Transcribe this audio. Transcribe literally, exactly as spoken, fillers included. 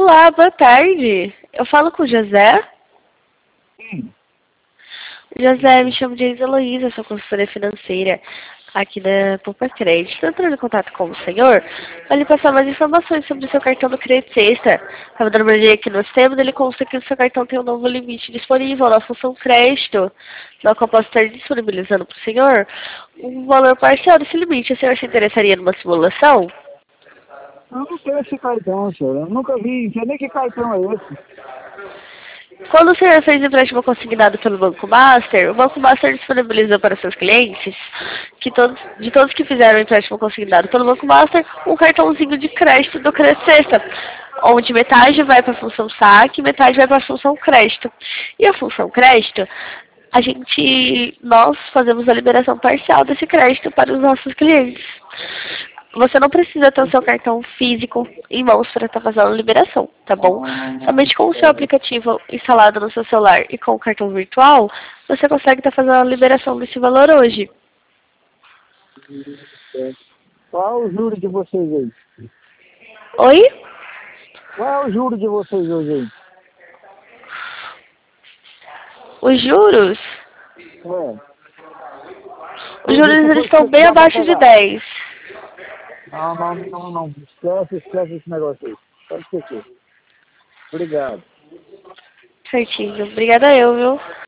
Olá, boa tarde. Eu falo com o José? Sim. José, me chamo de Heloísa, sou consultora financeira aqui da Poupa Crédito. Estou entrando em contato com o senhor para lhe passar mais informações sobre o seu cartão do Crédito Sexta. Estava dando uma olhada aqui no sistema, ele consta que o seu cartão tem um novo limite disponível na função crédito, na qual eu posso estar disponibilizando para o senhor um valor parcial desse limite. O senhor se interessaria numa simulação? Eu não tenho esse cartão, senhor. Eu nunca vi, não sei nem que cartão é esse. Quando o senhor fez empréstimo consignado pelo Banco Master, o Banco Master disponibilizou para seus clientes, que todos, de todos que fizeram empréstimo consignado pelo Banco Master, um cartãozinho de crédito do Crédito Sexta, onde metade vai para a função saque e metade vai para a função crédito. E a função crédito, a gente, nós fazemos a liberação parcial desse crédito para os nossos clientes. Você não precisa ter o seu cartão físico em mãos para estar fazendo a liberação, tá bom? Ah, Somente com o seu aplicativo instalado no seu celular e com o cartão virtual, você consegue estar fazendo a liberação desse valor hoje. é. Qual é o juro de vocês aí? Oi? Qual é o juro de vocês hoje aí? Os juros? É. Os Tudo juros isso eles foi que estão você bem dá pra abaixo de pegar. dez. Não, não, não, não. Esquece, esquece esse negócio aí. Pode esquecer. Obrigado. Certinho. Obrigada eu, viu?